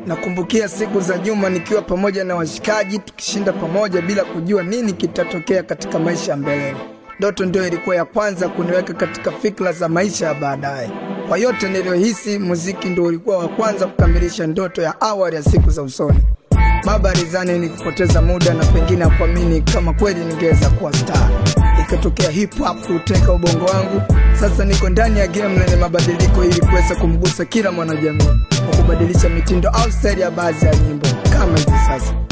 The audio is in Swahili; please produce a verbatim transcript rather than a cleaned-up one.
Nakumbukia siku za nyuma nikiwa pamoja na washikaji tukishinda pamoja bila kujua nini kitatokea katika maisha mbele. Ndoto ndio ilikuwa ya kwanza kuniweka katika fikra za maisha ya baadaye. Kwa yote niliyohisi, muziki ndio ulikuwa wa kwanza kukamilisha ndoto ya awali ya siku za usoni. Baba alizani nikipoteza muda na pengine hakuamini kama kweli ningeweza kuwa star. Ikatokea hip hop kuteka ubongo wangu. Sasa niko ndani ya game lenye mabadiliko ili kuweza kumgusa kila mwanajamii kwa kubadilisha mitindo au style ya baadhi ya nyimbo kama hivi sasa.